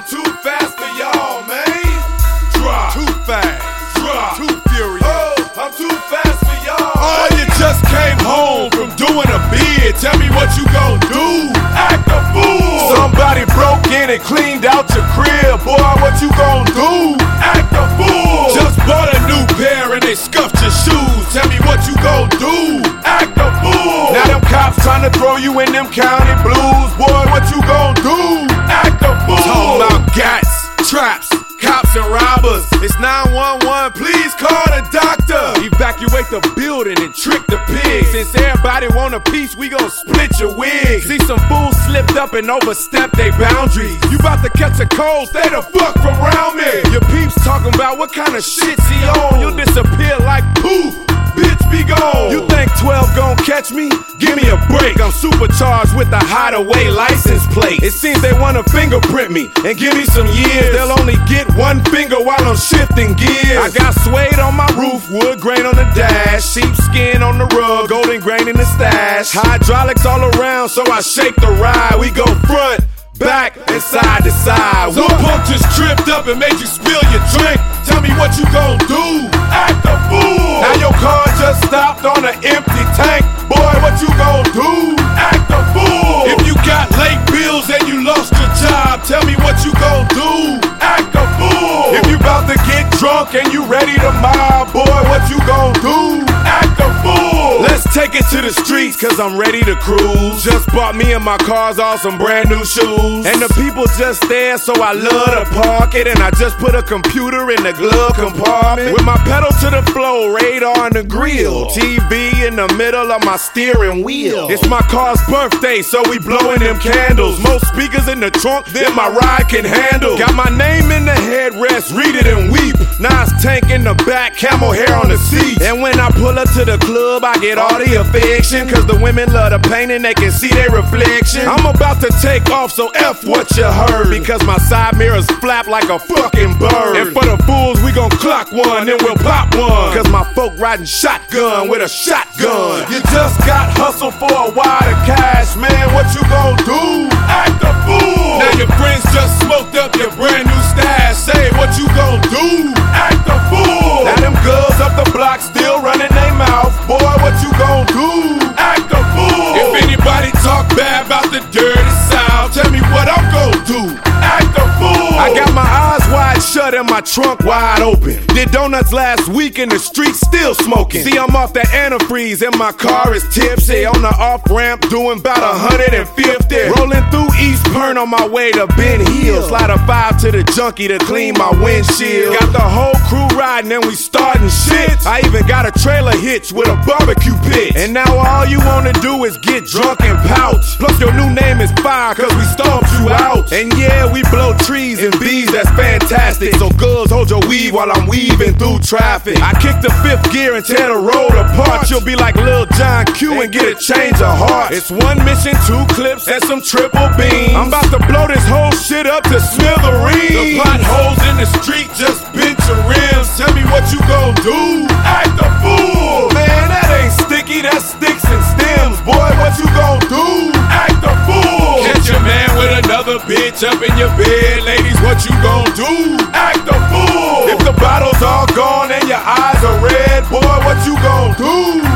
too fast for y'all, man. Drop. Too fast. Drop. Too furious. Oh, I'm too fast for y'all. Oh, you just came home from doing a bid. Tell me what you gon' do. Act a fool. Somebody broke in and cleaned out your crib. Boy, what you gon' do? Act a fool. Just bought a new pair and they scuffed your shoes. Tell me what you gon' do. Act a fool. Now them cops trying to throw you in them county blues. Boy, what you gon' do? Act a fool. Talking about gats, traps, cops and robbers. It's 911, please call the doctor. Evacuate the building and trick the pigs. Since everybody want a piece, we gon' split your wig. See some fools slipped up and overstepped their boundaries. You bout to catch a cold, stay the fuck from around me. Your peeps talking about what kind of shit's he on. You'll disappear like poof. Bitch, be gone. You think 12 gon' catch me? Give me a break. I'm supercharged with the hideaway license plate. It seems they wanna fingerprint me and give me some years. They'll only get one finger while I'm shifting gears. I got suede on my roof, wood grain on the dash, sheepskin on the rug, golden grain in the stash. Hydraulics all around, so I shake the ride. We go front, back, and side to side. Some punk just tripped up and made you spill your drink. Tell me what you gon' do. Act a fool. Now your car just stopped on an empty tank. Boy, what you gon' do? Act a fool. If you got late bills and you lost your job, tell me what you gon' do. Act a fool. If you bout to get drunk and you ready to mob, boy, what you gon' do? Act a fool. Let's take it to the streets, cause I'm ready to cruise. Just bought me and my cars all some brand new shoes. And the people just there, so I love to park it. And I just put a computer in the glove compartment. With my pedal to the floor, radar on the grill, TV in the middle of my steering wheel. It's my car's birthday, so we blowing them candles. Most speakers in the trunk than my ride can handle. Got my name in the headrest, read it and weep. Nas tank in the back, camel hair on the seat. And when I pull up to the club, I get all the affection. Cause the women love the paint and they can see their reflection. I'm about to take off, so F what you heard. Because my side mirrors flap like a fucking bird. And for the fools, we gon' clock one, then we'll pop one. Cause my folk riding shotgun with a shotgun. You just got hustle for a wad of cash, man, what you gon' do? Act a fool. Now your friends just smoked up your brand new stash. Say what you gon' do? Act a fool. Now them girls up the block still running their mouth. Boy, what you gon' do? Act a fool. If anybody talk bad about the dirty South, tell me what I'm gon' do. Act a fool. I got my eyes wide shut and my trunk wide open. Did donuts last week in the streets still smoking. See, I'm off that antifreeze and my car is tipsy. On the off-ramp doing about 150. Rolling through East Pern on my way to Ben Hill. Slide a 5 to the junkie to clean my windshield. Got the whole crew riding and we starting shit. I even got a trailer hitch with a barbecue pit. And now all you wanna do is get drunk and pout. Plus your new name is Fire cause we stomped you out. And yeah, we blow trees and bees, that's fantastic. So girls, hold your weave while I'm weaving through traffic. I kick the fifth gear and tear the road apart. You'll be like Lil John Q and get a change of heart. It's one mission, 2 clips, and some triple beams. I'm about to blow this whole shit up to smithereens. The potholes in the street just bent your rims. Tell me what you gon' do. Act a fool. Man, that ain't sticky, that's sticks and stems. Boy, what you gon' do? Act a fool. Catch your man with another bitch up in your bed. Ladies, what you gon' do? Act a fool. If the bottle's all gone and your eyes are red, boy, what you gon' do?